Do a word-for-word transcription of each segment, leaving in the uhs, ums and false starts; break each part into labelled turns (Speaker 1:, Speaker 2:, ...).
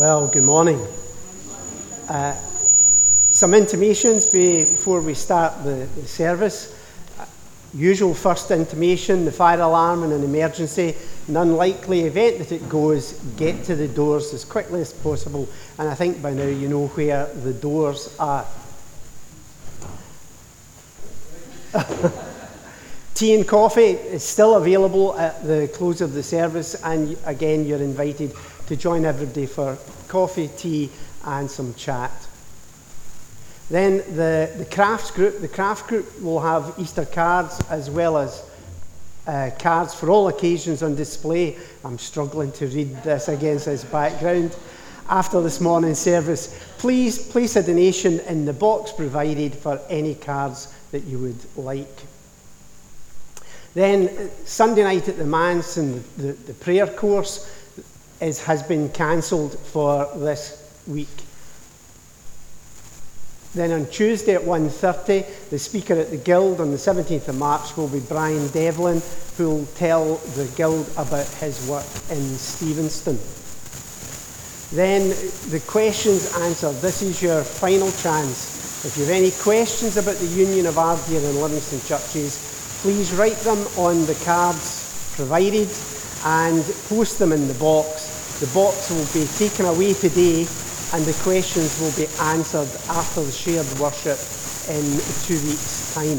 Speaker 1: Well, good morning. Uh, some intimations before we start the, the service. Uh, usual first intimation, the fire alarm in an emergency. In an unlikely event that it goes, get to the doors as quickly as possible. And I think by now you know where the doors are. Tea and coffee is still available at the close of the service, and again you're invited to join everybody for coffee, tea and some chat. Then the, the crafts group, the craft group will have Easter cards as well as uh, cards for all occasions on display. I'm struggling to read this against this background. After this morning's service, please place a donation in the box provided for any cards that you would like. Then Sunday night at the manse and the, the, the prayer course is, has been cancelled for this week. Then on Tuesday at one thirty, the speaker at the Guild on the seventeenth of March will be Brian Devlin, who will tell the Guild about his work in Stevenston. Then the questions answered. This is your final chance. If you have any questions about the Union of Ardere and Livingston churches, please write them on the cards provided and post them in the box. The box will be taken away today and the questions will be answered after the shared worship in two weeks' time.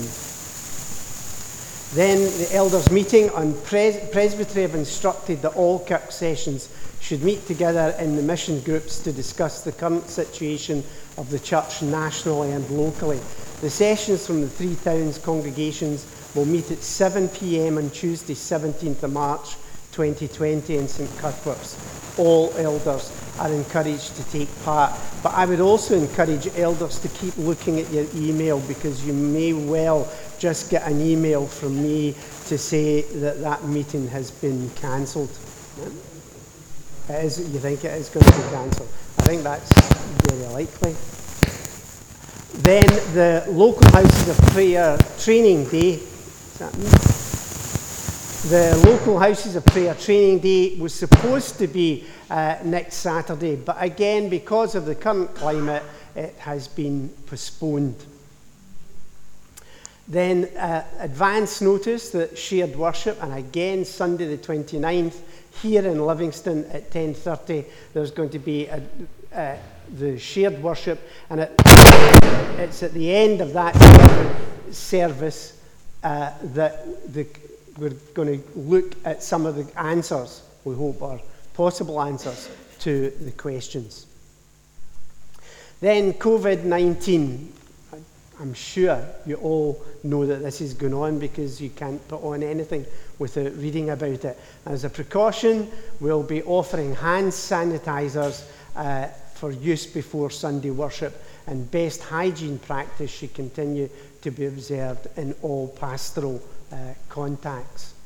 Speaker 1: Then the elders' meeting on pres- Presbytery have instructed that all Kirk sessions should meet together in the mission groups to discuss the current situation of the church nationally and locally. The sessions from the three towns congregations will meet at seven p.m. on Tuesday, seventeenth of March twenty twenty in St Cuthbert's. All elders are encouraged to take part, but I would also encourage elders to keep looking at your email, because you may well just get an email from me to say that that meeting has been cancelled. It is, you think it is going to be cancelled? I think that's very likely. Then the local houses of prayer training day. Is that me? The local houses of prayer training day was supposed to be uh, next Saturday, but again, because of the current climate, it has been postponed. Then uh, advance notice that shared worship, and again Sunday the twenty-ninth here in Livingston at ten thirty, there's going to be a, uh, the shared worship, and it, it's at the end of that service uh, that the, we're going to look at some of the answers, we hope, or possible answers to the questions. Then COVID nineteen. I'm sure you all know that this is going on because you can't put on anything without reading about it. As a precaution, we'll be offering hand sanitizers uh, for use before Sunday worship, and best hygiene practice should continue to be observed in all pastoral uh, contacts.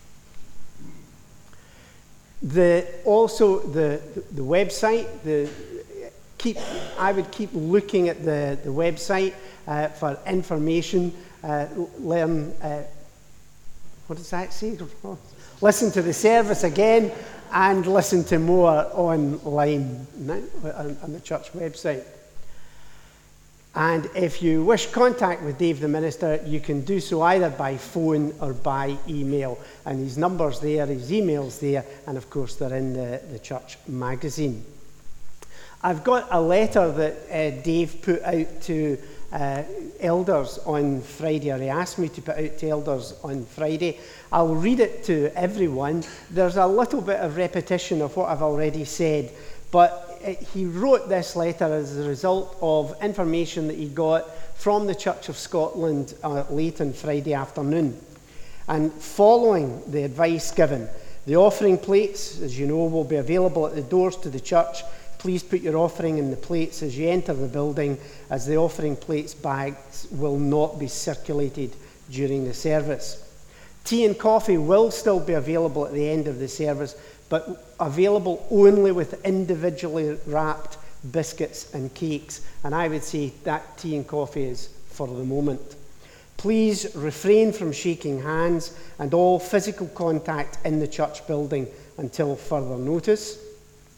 Speaker 1: The, also, the, the website, the, keep, I would keep looking at the, the website uh, for information, uh, learn, uh, what does that say? Listen to the service again and listen to more online on the church website. And if you wish contact with Dave the Minister, you can do so either by phone or by email. And his number's there, his email's there, and of course they're in the, the church magazine. I've got a letter that uh, Dave put out to uh, elders on Friday, or he asked me to put out to elders on Friday. I'll read it to everyone. There's a little bit of repetition of what I've already said, but it, he wrote this letter as a result of information that he got from the Church of Scotland uh, late on Friday afternoon. And following the advice given, the offering plates, as you know, will be available at the doors to the church. Please put your offering in the plates as you enter the building, as the offering plates bags will not be circulated during the service. Tea and coffee will still be available at the end of the service, but available only with individually wrapped biscuits and cakes. And I would say that tea and coffee is for the moment. Please refrain from shaking hands and all physical contact in the church building until further notice.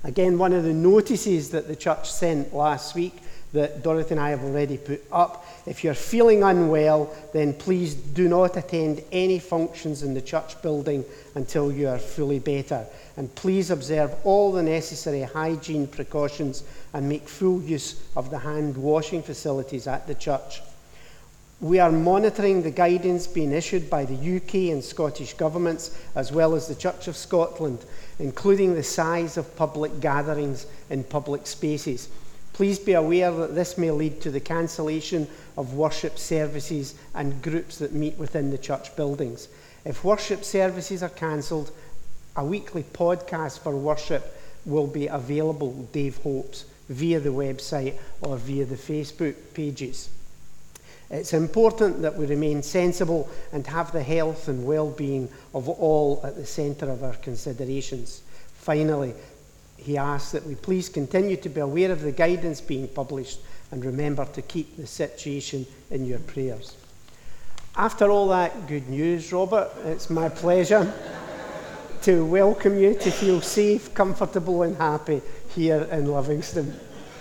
Speaker 1: Again, one of the notices that the church sent last week that Dorothy and I have already put up, if you're feeling unwell, then please do not attend any functions in the church building until you are fully better. And please observe all the necessary hygiene precautions and make full use of the hand washing facilities at the church. We are monitoring the guidance being issued by the U K and Scottish governments, as well as the Church of Scotland, including the size of public gatherings in public spaces. Please be aware that this may lead to the cancellation of worship services and groups that meet within the church buildings. If worship services are cancelled, a weekly podcast for worship will be available, Dave hopes, via the website or via the Facebook pages. It's important that we remain sensible and have the health and well-being of all at the centre of our considerations. Finally, he asks that we please continue to be aware of the guidance being published and remember to keep the situation in your prayers. After all that good news, Robert, it's my pleasure to welcome you to feel safe, comfortable and happy here in Livingston.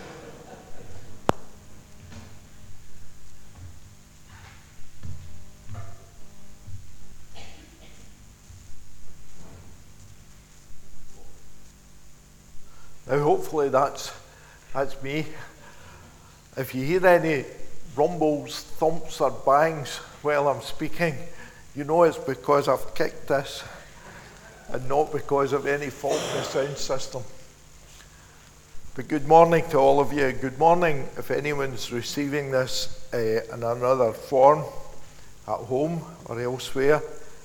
Speaker 2: Now hopefully that's, that's me. If you hear any rumbles, thumps or bangs while I'm speaking, you know it's because I've kicked this and not because of any fault in the sound system. But good morning to all of you. Good morning if anyone's receiving this uh, in another form, at home or elsewhere.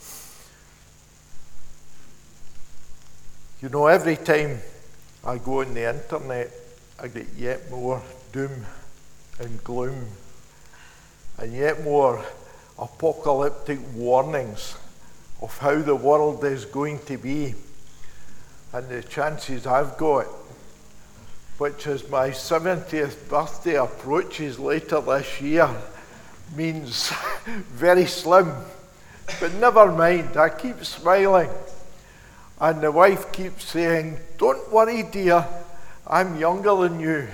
Speaker 2: You know, every time I go on the internet, I get yet more doom and gloom and yet more apocalyptic warnings of how the world is going to be. And the chances I've got, which is my seventieth birthday approaches later this year, means very slim. But never mind, I keep smiling. And the wife keeps saying, "Don't worry, dear, I'm younger than you."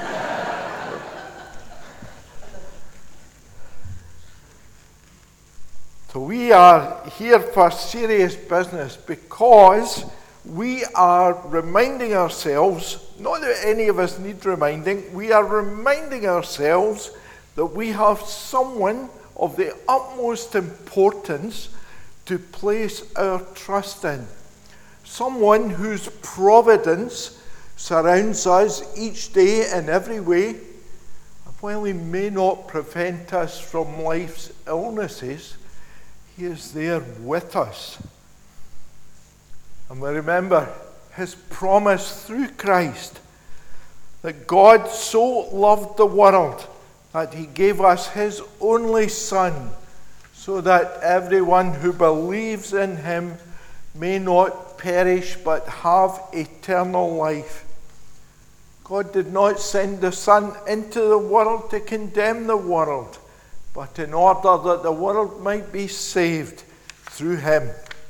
Speaker 2: So we are here for serious business because we are reminding ourselves, not that any of us need reminding, we are reminding ourselves that we have someone of the utmost importance to place our trust in. Someone whose providence surrounds us each day in every way, and while he may not prevent us from life's illnesses, he is there with us. And we remember his promise through Christ that God so loved the world that he gave us his only Son, so that everyone who believes in him may not perish but have eternal life. God did not send the Son into the world to condemn the world, but in order that the world might be saved through him.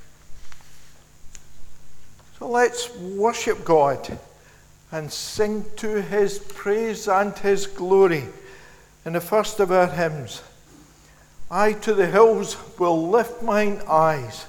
Speaker 2: So let's worship God and sing to his praise and his glory in the first of our hymns. I to the hills will lift mine eyes.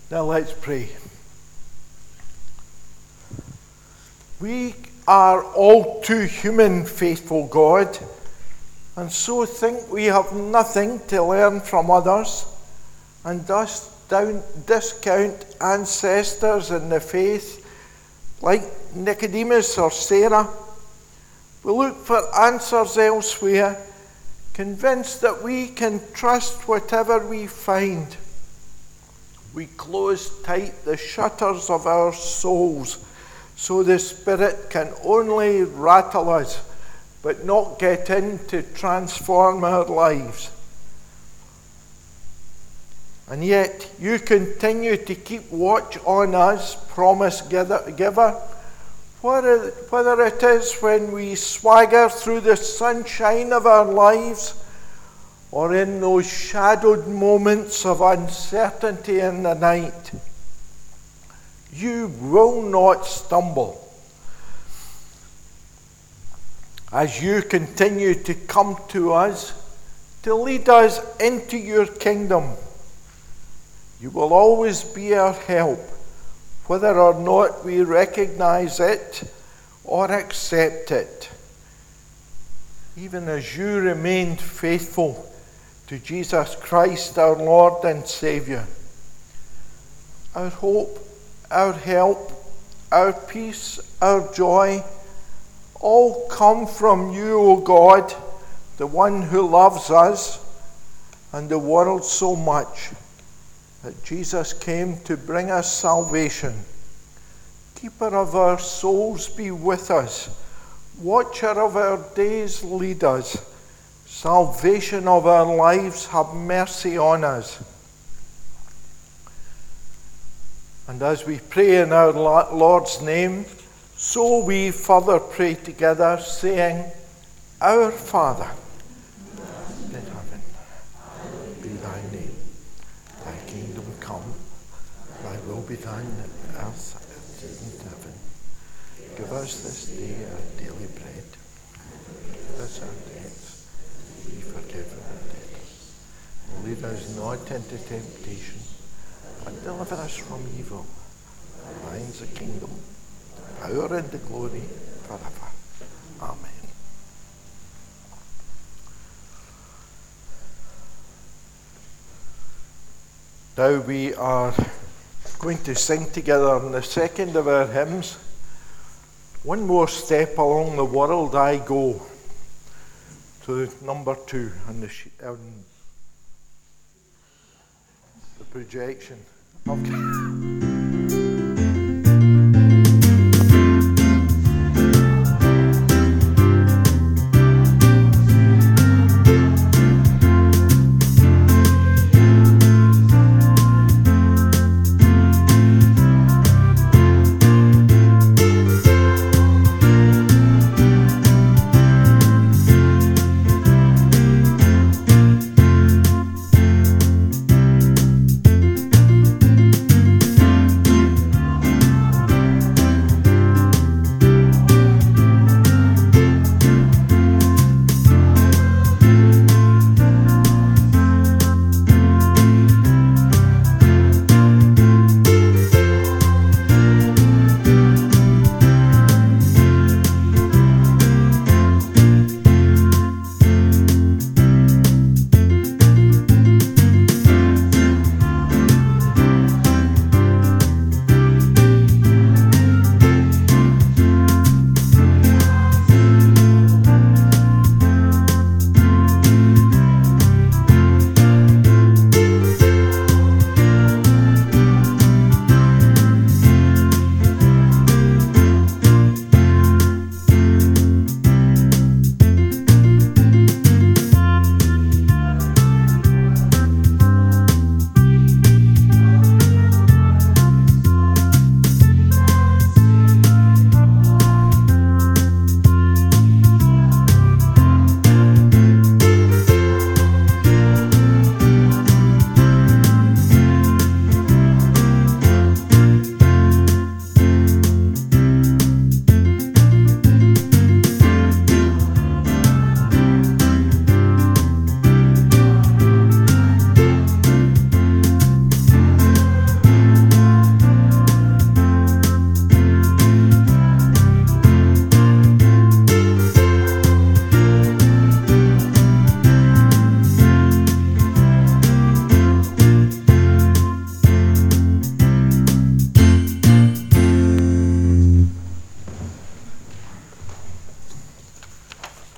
Speaker 2: Now let's pray. We are all too human, faithful God, and so think we have nothing to learn from others, and thus down, discount ancestors in the faith like Nicodemus or Sarah. We look for answers elsewhere, convinced that we can trust whatever we find. We close tight the shutters of our souls so the Spirit can only rattle us, but not get in to transform our lives. And yet you continue to keep watch on us, promise giver, whether it is when we swagger through the sunshine of our lives, or in those shadowed moments of uncertainty in the night. You will not stumble. As you continue to come to us, to lead us into your kingdom, you will always be our help, whether or not we recognize it or accept it. Even as you remained faithful to Jesus Christ, our Lord and Saviour. Our hope, our help, our peace, our joy, all come from you, O God, the one who loves us and the world so much, that Jesus came to bring us salvation. Keeper of our souls, be with us. Watcher of our days, lead us. Salvation of our lives, have mercy on us. And as we pray in our Lord's name, so we further pray together, saying, Our Father, in heaven, be thy name. Thy kingdom come, thy will be done on earth as it is in heaven. Give us this day our daily bread. Give us our debts, we forgive our debtors. And lead us not into temptation, but deliver us from evil. For thine is the kingdom, the power and the glory forever. Amen. Now we are going to sing together in the second of our hymns, One More Step Along the World I Go, to number two on the, sh- on the projection. Okay.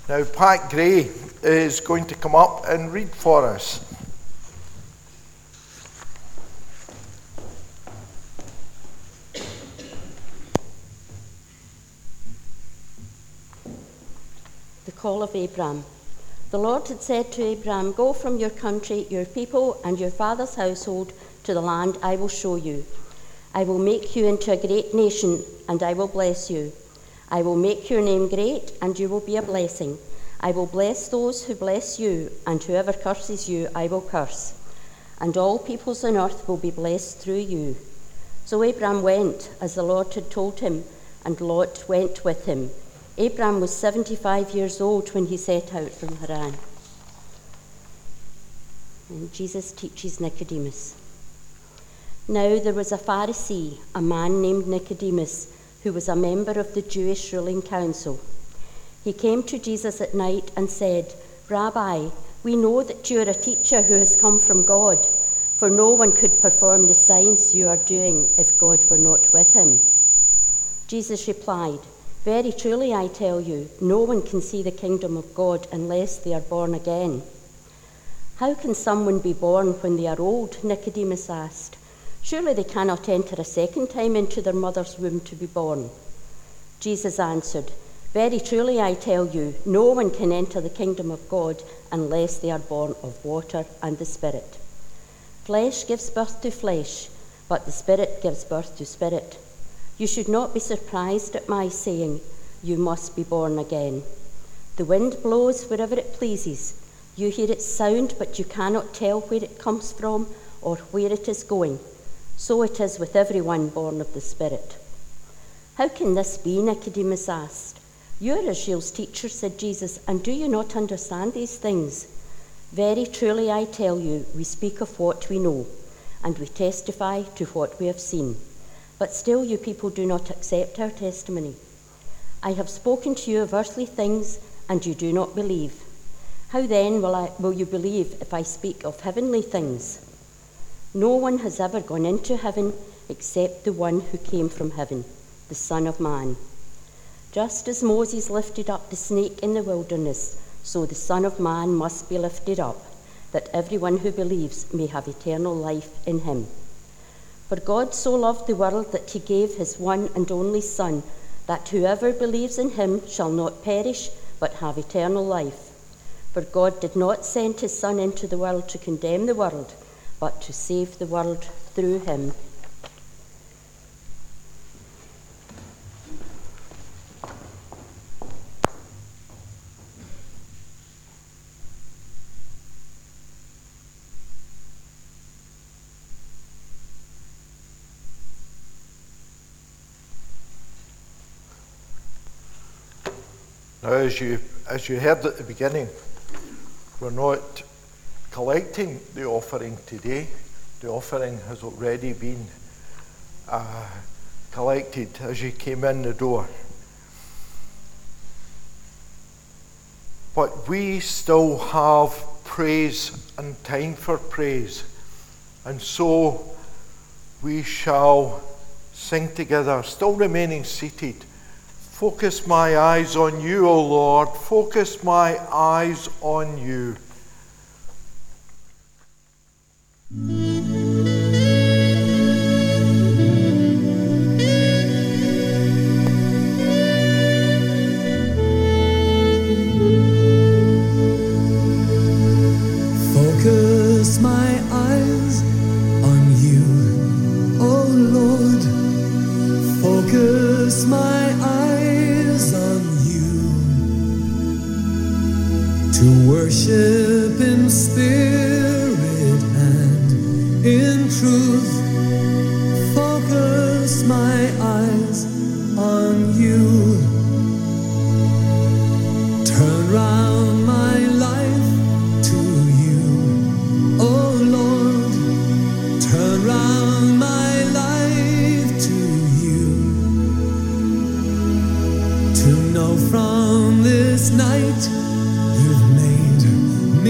Speaker 2: Now, Pat Gray is going to come up and read for us.
Speaker 3: The call of Abraham. The Lord had said to Abraham, "Go from your country, your people, and your father's household to the land I will show you. I will make you into a great nation, and I will bless you. I will make your name great, and you will be a blessing. I will bless those who bless you, and whoever curses you I will curse. And all peoples on earth will be blessed through you." So Abraham went, as the Lord had told him, and Lot went with him. Abraham was seventy-five years old when he set out from Haran. And Jesus teaches Nicodemus. Now there was a Pharisee, a man named Nicodemus, who was a member of the Jewish ruling council. He came to Jesus at night and said, "Rabbi, we know that you are a teacher who has come from God, for no one could perform the signs you are doing if God were not with him." Jesus replied, "Very truly I tell you, no one can see the kingdom of God unless they are born again." "How can someone be born when they are old?" Nicodemus asked. "Surely they cannot enter a second time into their mother's womb to be born." Jesus answered, "Very truly I tell you, no one can enter the kingdom of God unless they are born of water and the Spirit. Flesh gives birth to flesh, but the Spirit gives birth to spirit. You should not be surprised at my saying, 'You must be born again.' The wind blows wherever it pleases. You hear its sound, but you cannot tell where it comes from or where it is going. So it is with everyone born of the Spirit." "How can this be?" Nicodemus asked. "You are Israel's teacher," said Jesus, "and do you not understand these things?" "Very truly I tell you, we speak of what we know, and we testify to what we have seen. But still you people do not accept our testimony. I have spoken to you of earthly things, and you do not believe. How then will, I, will you believe if I speak of heavenly things? No one has ever gone into heaven except the one who came from heaven, the Son of Man. Just as Moses lifted up the snake in the wilderness, so the Son of Man must be lifted up, that everyone who believes may have eternal life in him. For God so loved the world that he gave his one and only Son, that whoever believes in him shall not perish, but have eternal life. For God did not send his Son into the world to condemn the world, but to save the world through him."
Speaker 2: Now, as you, as you heard at the beginning, we're not collecting the offering today. The offering has already been uh, collected as you came in the door. But we still have praise and time for praise. And so we shall sing together, still remaining seated. Focus my eyes on you, O Lord. Focus my eyes on you.
Speaker 4: Focus my eyes on you, O Lord. Focus my eyes on you, to worship in spirit and in truth. Focus my eyes on you. Turn round my life to you, oh Lord. Turn round my life to you, to know from this night you've made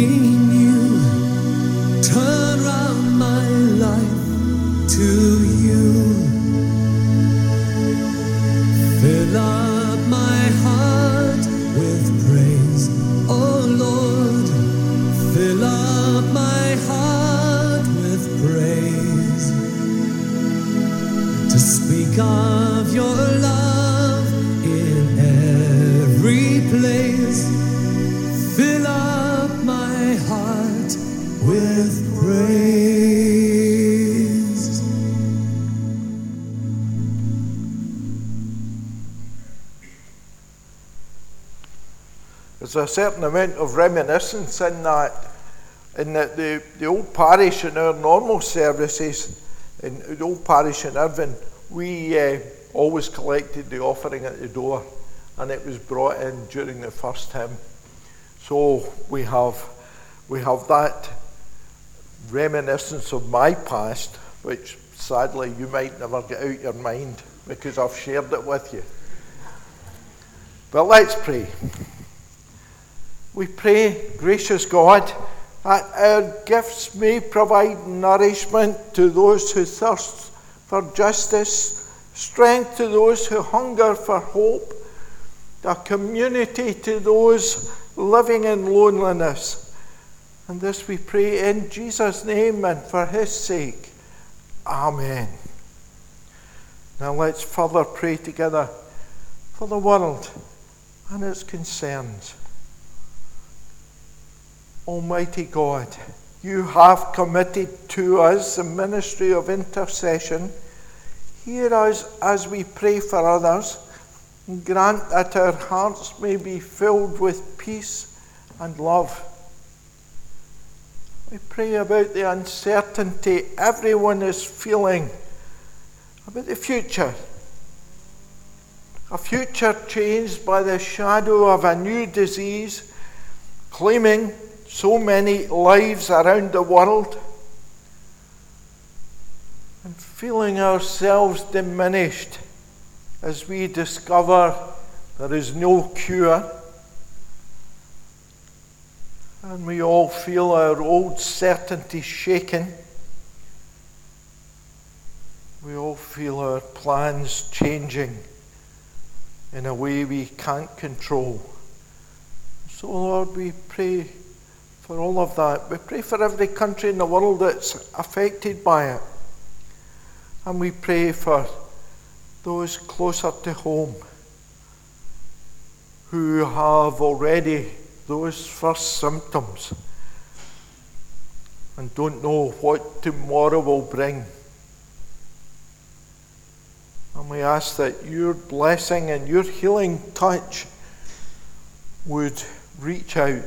Speaker 4: of your love in every place. Fill up my heart with praise.
Speaker 2: There's a certain amount of reminiscence in that, in that the, the old parish in our normal services, in the old parish in Irvine, we uh, always collected the offering at the door, and it was brought in during the first hymn. So we have we have that reminiscence of my past, which sadly you might never get out your mind because I've shared it with you. But let's pray. We pray, gracious God, that our gifts may provide nourishment to those who thirst for justice, strength to those who hunger for hope, a community to those living in loneliness. And this we pray in Jesus' name and for his sake. Amen. Now let's further pray together for the world and its concerns. Almighty God, you have committed to us the ministry of intercession. Hear us as we pray for others, and grant that our hearts may be filled with peace and love. We pray about the uncertainty everyone is feeling about the future. A future changed by the shadow of a new disease, claiming so many lives around the world, and feeling ourselves diminished as we discover there is no cure, and we all feel our old certainty shaken. We all feel our plans changing in a way we can't control. So, Lord, we pray for all of that. We pray for every country in the world that's affected by it. And we pray for those closer to home who have already those first symptoms and don't know what tomorrow will bring. And we ask that your blessing and your healing touch would reach out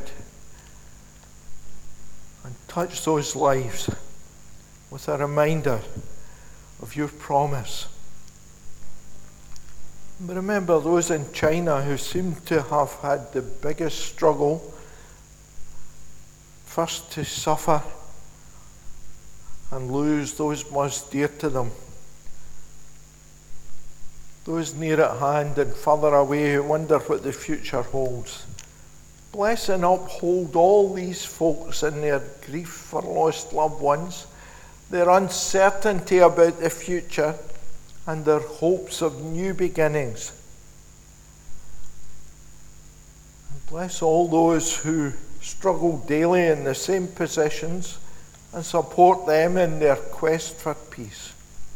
Speaker 2: and touch those lives with a reminder of your promise. And remember those in China who seem to have had the biggest struggle, first to suffer and lose those most dear to them. Those near at hand and further away who wonder what the future holds. Bless and uphold all these folks in their grief for lost loved ones, their uncertainty about the future, and their hopes of new beginnings. And bless all those who struggle daily in the same positions and support them in their quest for peace.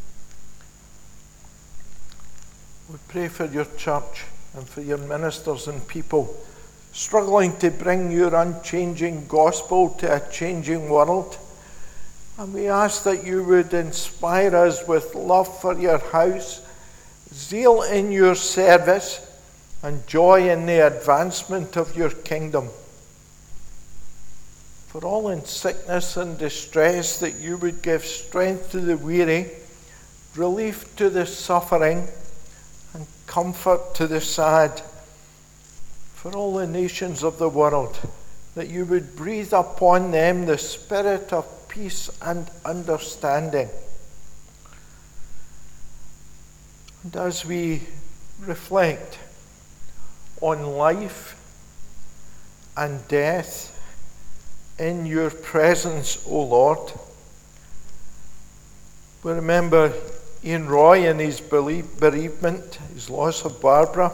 Speaker 2: We pray for your church and for your ministers and people struggling to bring your unchanging gospel to a changing world. And we ask that you would inspire us with love for your house, zeal in your service, and joy in the advancement of your kingdom. For all in sickness and distress, that you would give strength to the weary, relief to the suffering, and comfort to the sad. For all the nations of the world, that you would breathe upon them the spirit of peace and understanding. And as we reflect on life and death in your presence, O Lord, we remember Ian Roy and his bereavement, his loss of Barbara.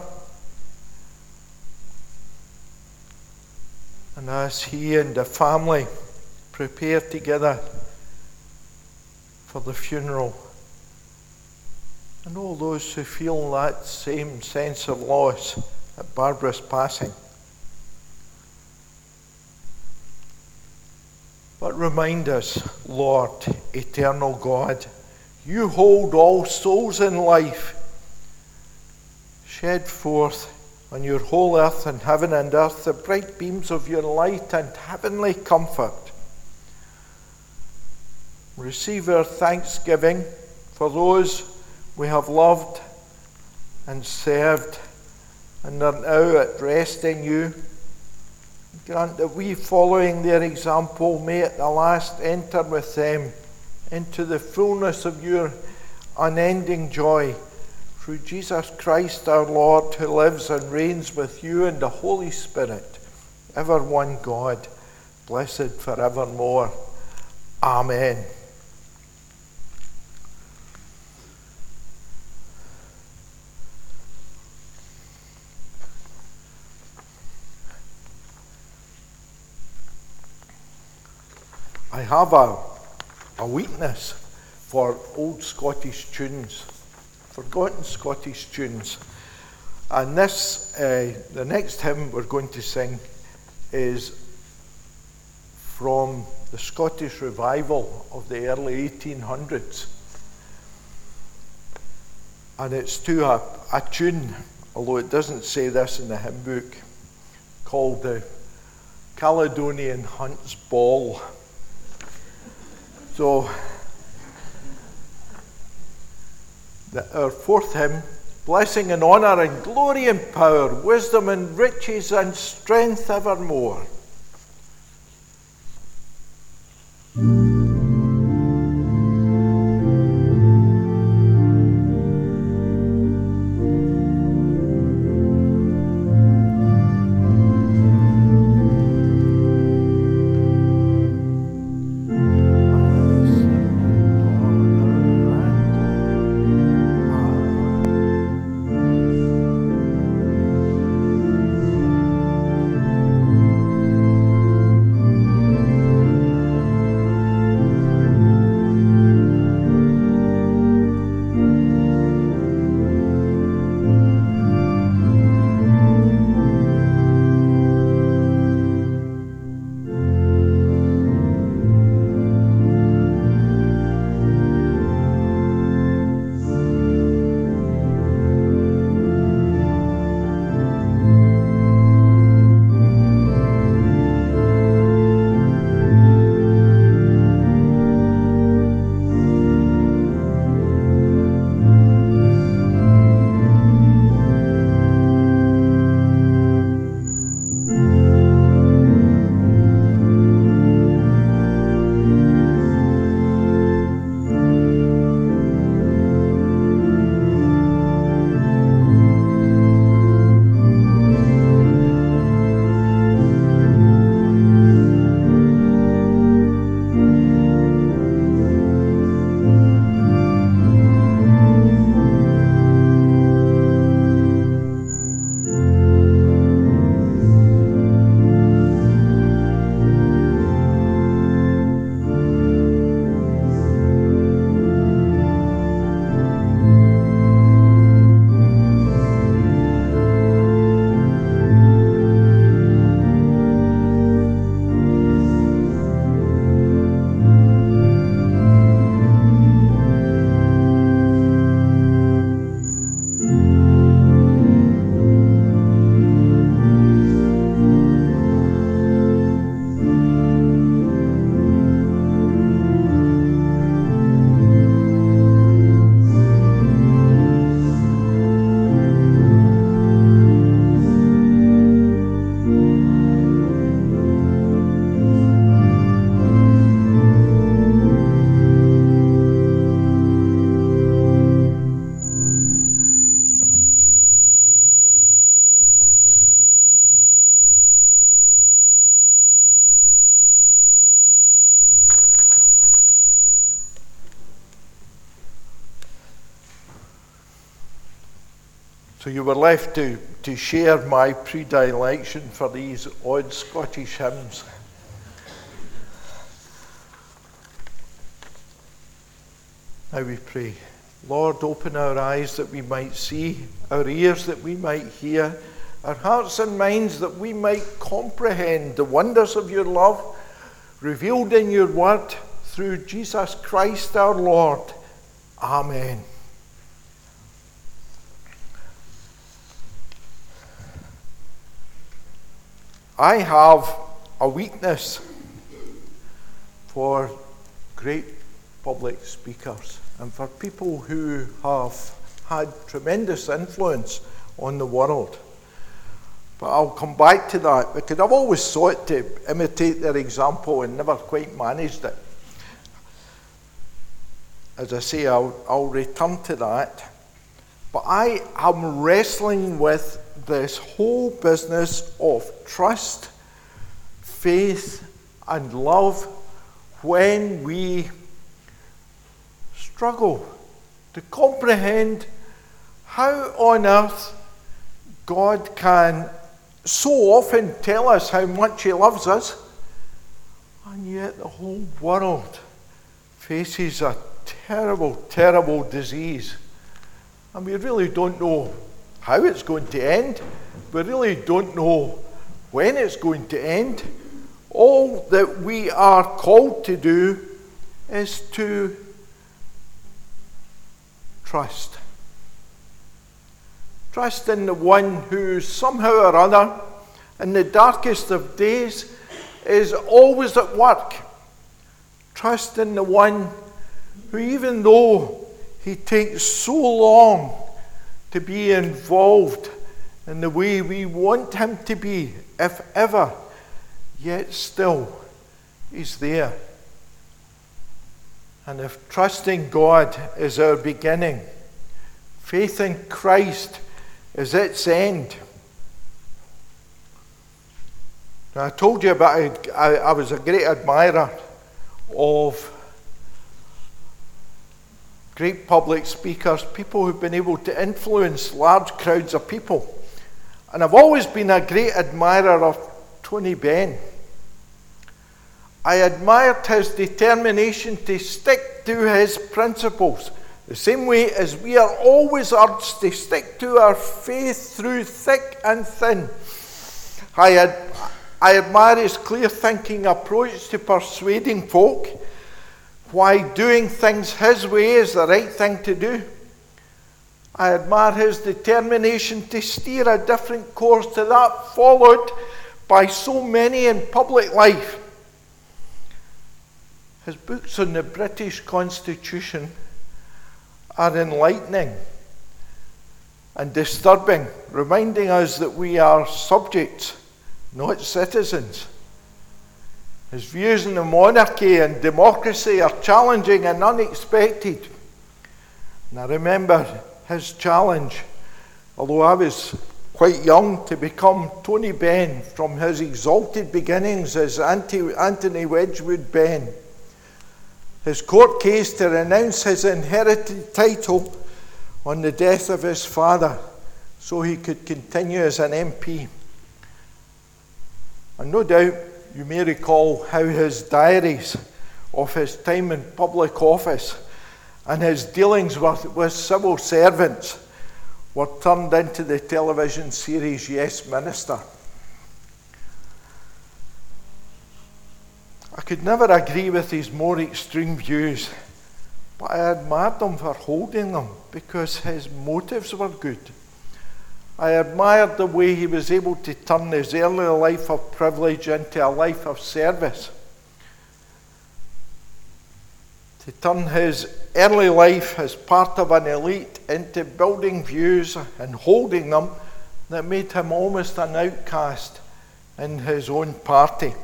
Speaker 2: And as he and the family prepare together for the funeral, and all those who feel that same sense of loss at Barbara's passing. But remind us, Lord, eternal God, you hold all souls in life. Shed forth on your whole earth and heaven and earth the bright beams of your light and heavenly comfort. Receive our thanksgiving for those we have loved and served and are now at rest in you. Grant that we, following their example, may at the last enter with them into the fullness of your unending joy. Through Jesus Christ our Lord, who lives and reigns with you and the Holy Spirit, ever one God, blessed forevermore. Amen. I have a, a weakness for old Scottish tunes, forgotten Scottish tunes. And this, uh, the next hymn we're going to sing is from the Scottish revival of the early eighteen hundreds. And it's to a, a tune, although it doesn't say this in the hymn book, called the Caledonian Hunt's Ball. So, the, our fourth hymn, blessing and honour and glory and power, wisdom and riches and strength evermore. So you were left to, to share my predilection for these odd Scottish hymns. Now we pray. Lord, open our eyes that we might see, our ears that we might hear, our hearts and minds that we might comprehend the wonders of your love revealed in your word through Jesus Christ our Lord. Amen. I have a weakness for great public speakers and for people who have had tremendous influence on the world. But I'll come back to that because I've always sought to imitate their example and never quite managed it. As I say, I'll, I'll return to that. But I am wrestling with this whole business of trust, faith, and love when we struggle to comprehend how on earth God can so often tell us how much he loves us, and yet the whole world faces a terrible, terrible disease. And we really don't know how it's going to end. We really don't know when it's going to end. All that we are called to do is to trust. Trust in the one who somehow or other, in the darkest of days, is always at work. Trust in the one who, even though he takes so long to be involved in the way we want him to be, if ever, yet still he's there. And if trusting God is our beginning, faith in Christ is its end. Now, I told you about I, I was a great admirer of great public speakers, people who've been able to influence large crowds of people. And I've always been a great admirer of Tony Benn. I admired his determination to stick to his principles, the same way as we are always urged to stick to our faith through thick and thin. I, ad- I admire his clear-thinking approach to persuading folk why doing things his way is the right thing to do. I admire his determination to steer a different course to that followed by so many in public life. His books on the British Constitution are enlightening and disturbing, reminding us that we are subjects, not citizens. His views on the monarchy and democracy are challenging and unexpected. And I remember his challenge, although I was quite young, to become Tony Benn from his exalted beginnings as Anthony Wedgwood Benn. His court case to renounce his inherited title on the death of his father so he could continue as an M P. And no doubt you may recall how his diaries of his time in public office and his dealings with, with civil servants were turned into the television series Yes, Minister. I could never agree with his more extreme views, but I admired him for holding them because his motives were good. I admired the way he was able to turn his early life of privilege into a life of service. To turn his early life as part of an elite into building views and holding them that made him almost an outcast in his own party.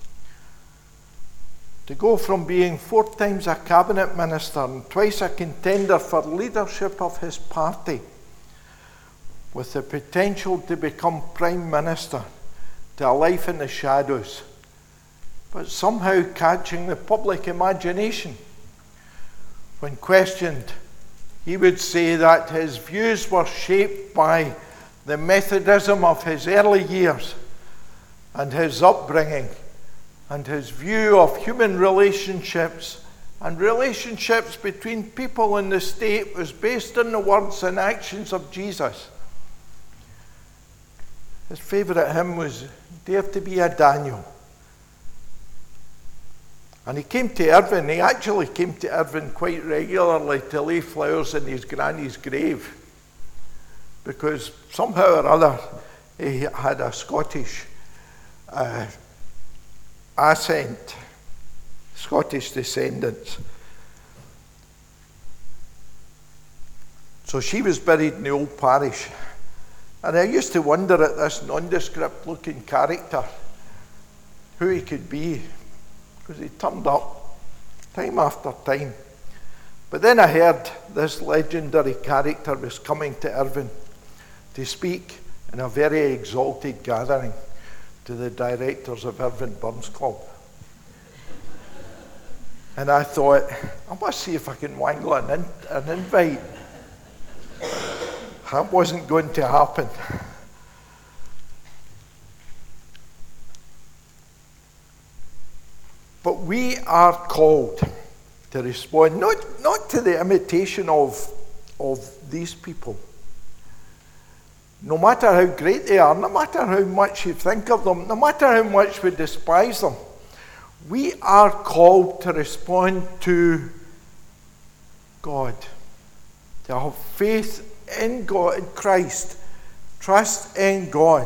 Speaker 2: To go from being four times a cabinet minister and twice a contender for leadership of his party, with the potential to become prime minister, to a life in the shadows, but somehow catching the public imagination. When questioned, he would say that his views were shaped by the Methodism of his early years and his upbringing and his view of human relationships and relationships between people in the state was based on the words and actions of Jesus. His favourite hymn was Dare to be a Daniel. And he came to Irvine. He actually came to Irvine quite regularly to lay flowers in his granny's grave, because somehow or other he had a Scottish uh, accent, Scottish descendants. So she was buried in the old parish. And I used to wonder at this nondescript looking character who he could be, because he turned up time after time. But then I heard this legendary character was coming to Irvine to speak in a very exalted gathering to the directors of Irvine Burns Club. And I thought, I must see if I can wangle an, in, an invite. That wasn't going to happen. But we are called to respond, not, not to the imitation of, of these people. No matter how great they are, no matter how much you think of them, no matter how much we despise them, we are called to respond to God, to have faith in God, in Christ, trust in God.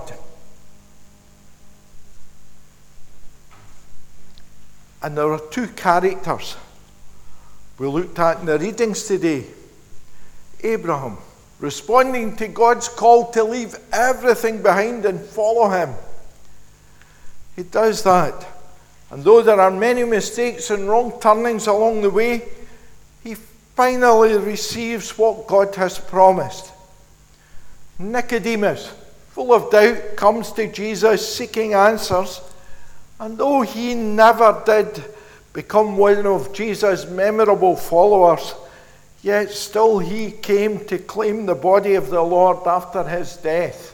Speaker 2: And there are two characters we looked at in the readings today. Abraham, responding to God's call to leave everything behind and follow him. He does that. And though there are many mistakes and wrong turnings along the way, he finally receives what God has promised. Nicodemus, full of doubt, comes to Jesus seeking answers. And though he never did become one of Jesus' memorable followers, yet still he came to claim the body of the Lord after his death.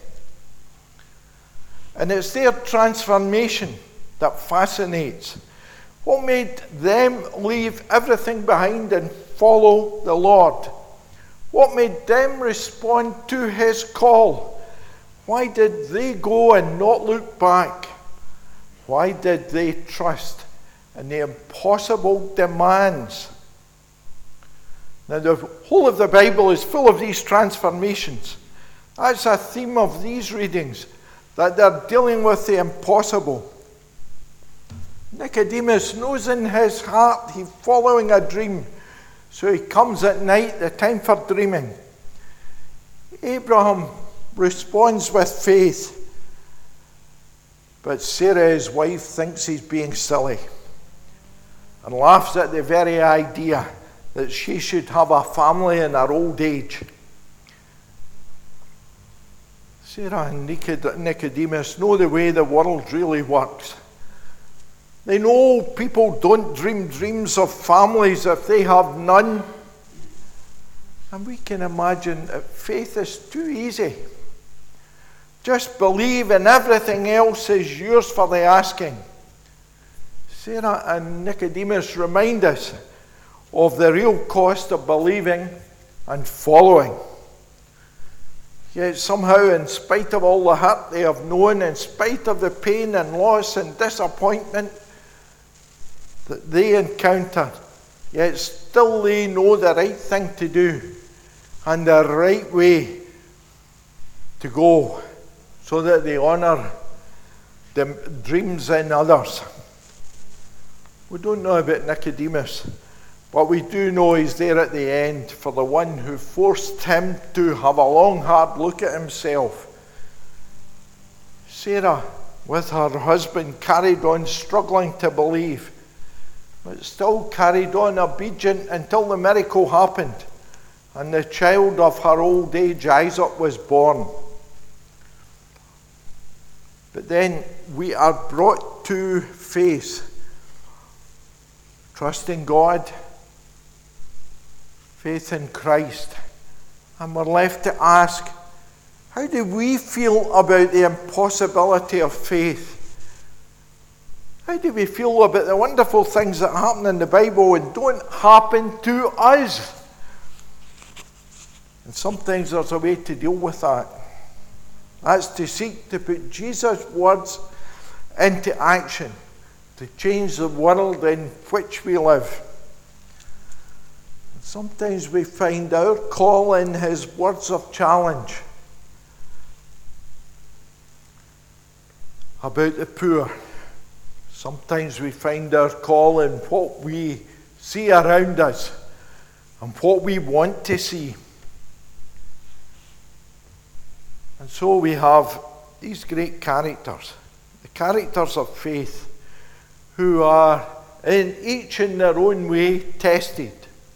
Speaker 2: And it's their transformation that fascinates. What made them leave everything behind and follow the Lord? What made them respond to his call? Why did they go and not look back? Why did they trust in the impossible demands? Now, the whole of the Bible is full of these transformations. That's a theme of these readings, that they're dealing with the impossible. Nicodemus knows in his heart he's following a dream, so he comes at night, the time for dreaming. Abraham responds with faith, but Sarah, his wife, thinks he's being silly and laughs at the very idea that she should have a family in her old age. Sarah and Nicodemus know the way the world really works. They know people don't dream dreams of families if they have none. And we can imagine that faith is too easy. Just believe and everything else is yours for the asking. Sarah and Nicodemus remind us of the real cost of believing and following. Yet somehow, in spite of all the hurt they have known, in spite of the pain and loss and disappointment that they encounter, yet still they know the right thing to do and the right way to go, so that they honour the dreams in others. We don't know about Nicodemus, but we do know he's there at the end for the one who forced him to have a long, hard look at himself. Sarah, with her husband, carried on struggling to believe, but still carried on obedient until the miracle happened and the child of her old age, Isaac, was born. But then we are brought to faith, trusting God, faith in Christ, and we're left to ask, how do we feel about the impossibility of faith? How do we feel about the wonderful things that happen in the Bible and don't happen to us? And sometimes there's a way to deal with that. That's to seek to put Jesus' words into action, to change the world in which we live. And sometimes we find our call in his words of challenge about the poor. Sometimes we find our call in what we see around us and what we want to see. And so we have these great characters, the characters of faith, who are in each in their own way tested.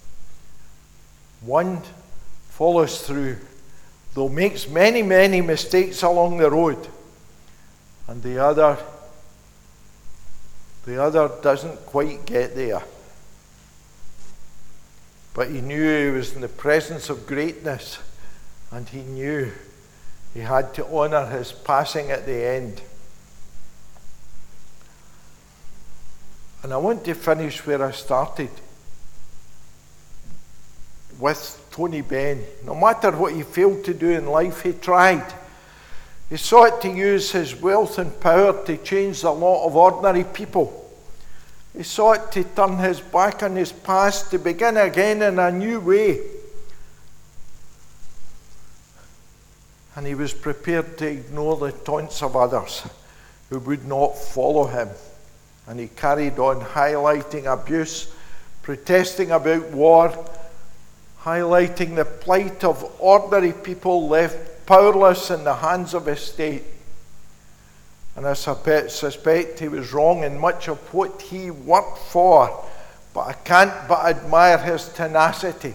Speaker 2: One follows through, though makes many, many mistakes along the road. And the other, the other doesn't quite get there. But he knew he was in the presence of greatness, and he knew he had to honour his passing at the end. And I want to finish where I started, with Tony Benn. No matter what he failed to do in life, he tried. He sought to use his wealth and power to change the lot of ordinary people. He sought to turn his back on his past, to begin again in a new way. And he was prepared to ignore the taunts of others who would not follow him. And he carried on highlighting abuse, protesting about war, highlighting the plight of ordinary people left powerless in the hands of his state. And I suspect he was wrong in much of what he worked for, but I can't but admire his tenacity.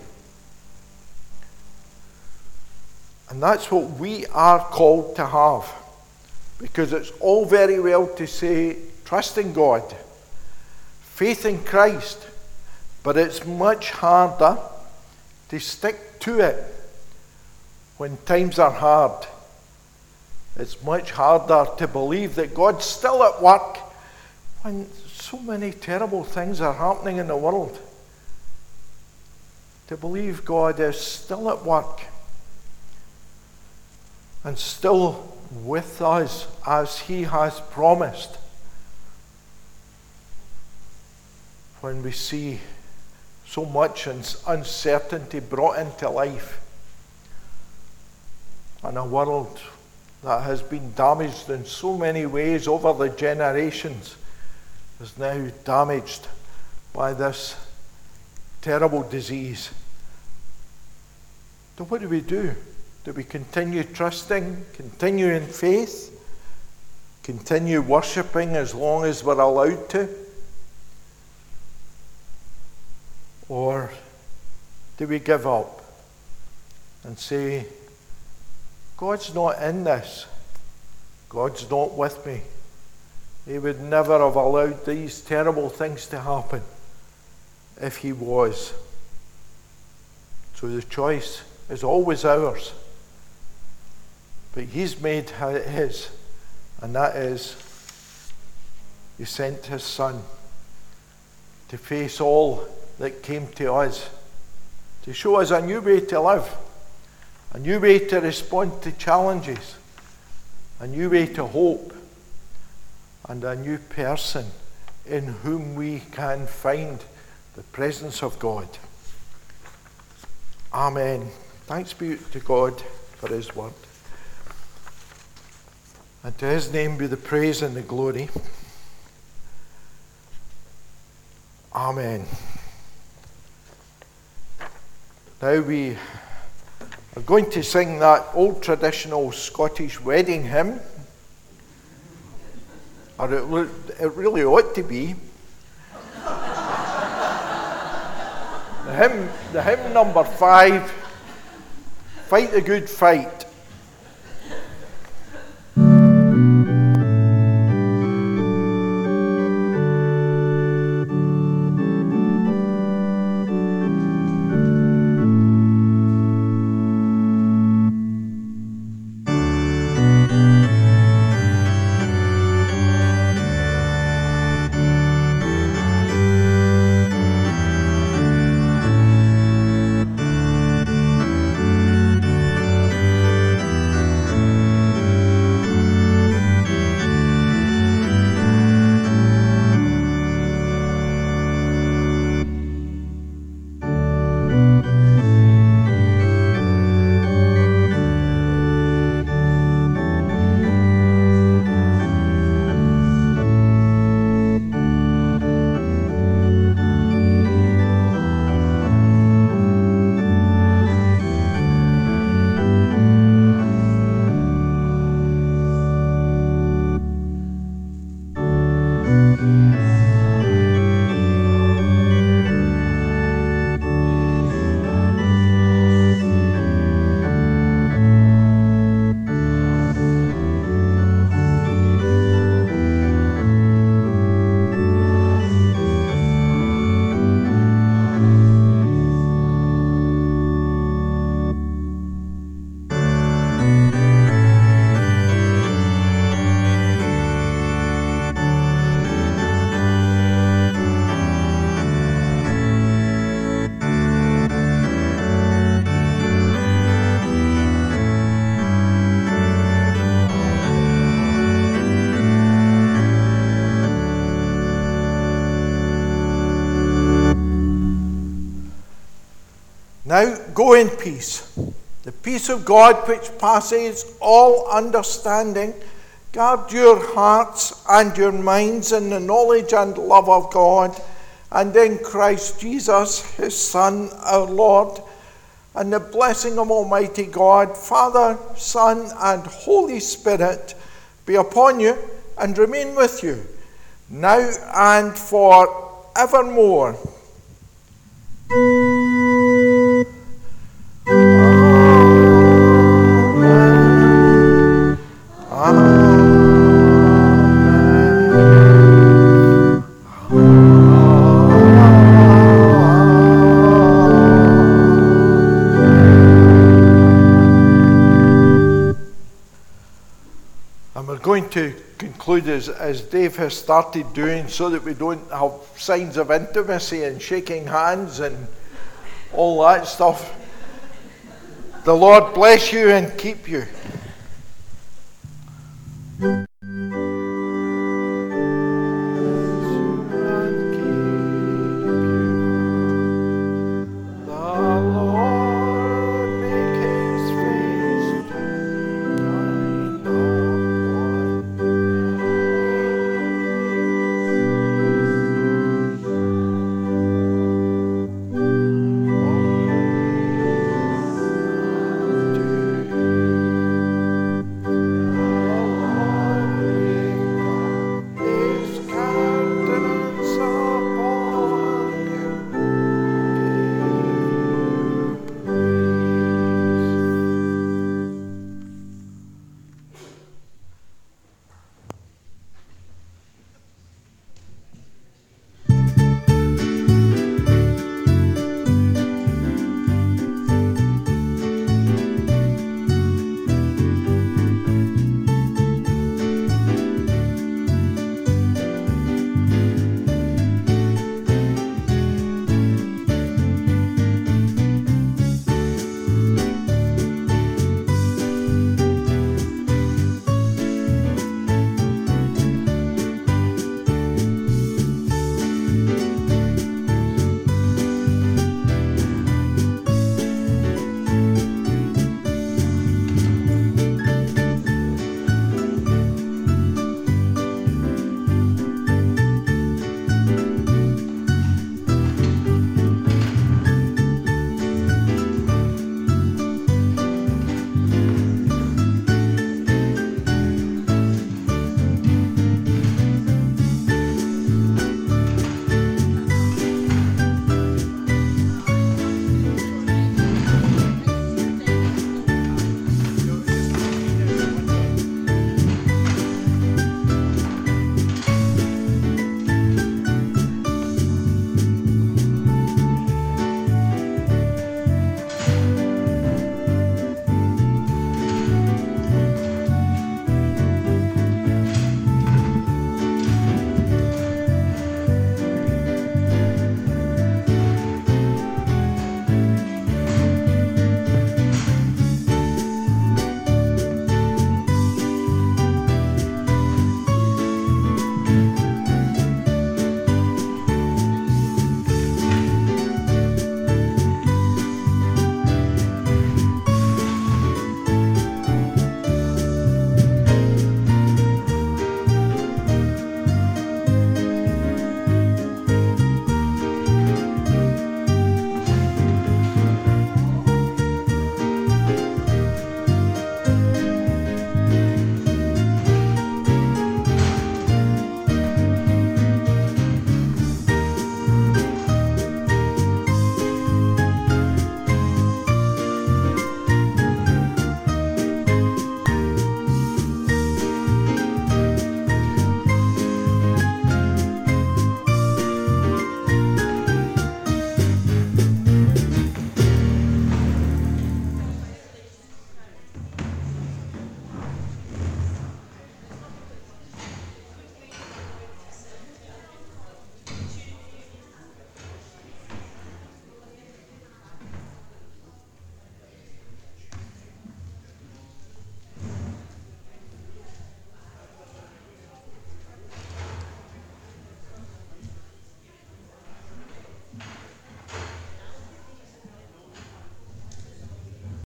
Speaker 2: And that's what we are called to have. Because it's all very well to say, trust in God, faith in Christ, but it's much harder to stick to it when times are hard. It's much harder to believe that God's still at work when so many terrible things are happening in the world. To believe God is still at work and still with us as he has promised. When we see so much uncertainty brought into life, and a world that has been damaged in so many ways over the generations is now damaged by this terrible disease. So what do we do? Do we continue trusting, continue in faith, continue worshipping as long as we're allowed to? Or do we give up and say, God's not in this. God's not with me. He would never have allowed these terrible things to happen if he was. So the choice is always ours. But he's made his, and that is, he sent his son to face all that came to us, to show us a new way to live, a new way to respond to challenges, a new way to hope, and a new person in whom we can find the presence of God. Amen. Thanks be to God for his word. And to his name be the praise and the glory. Amen. Now we are going to sing that old traditional Scottish wedding hymn. Or it, it really ought to be. The hymn, the hymn number five, Fight the Good Fight. Now go in peace. The peace of God which passes all understanding, guard your hearts and your minds in the knowledge and love of God, and in Christ Jesus, his Son, our Lord. And the blessing of Almighty God, Father, Son, and Holy Spirit be upon you and remain with you, now and forevermore. Going to conclude as, as Dave has started doing, so that we don't have signs of intimacy and shaking hands and all that stuff. The Lord bless you and keep you.